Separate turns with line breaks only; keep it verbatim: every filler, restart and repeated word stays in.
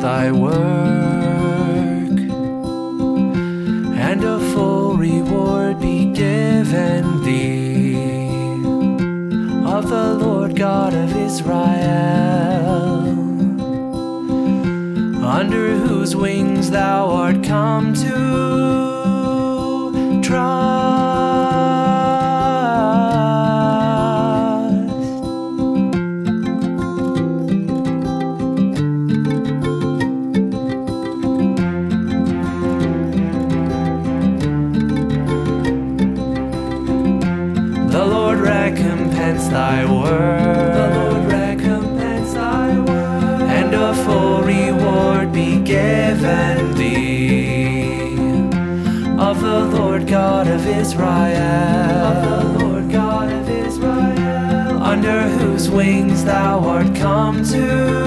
thy work, and a full reward be given thee of the Lord God of Israel, under whose wings thou art come to trust. The Lord recompense thy work, the Lord recompense thy work, and a full reward be given thee of the Lord God of Israel, of the Lord God of Israel, under whose wings thou art come to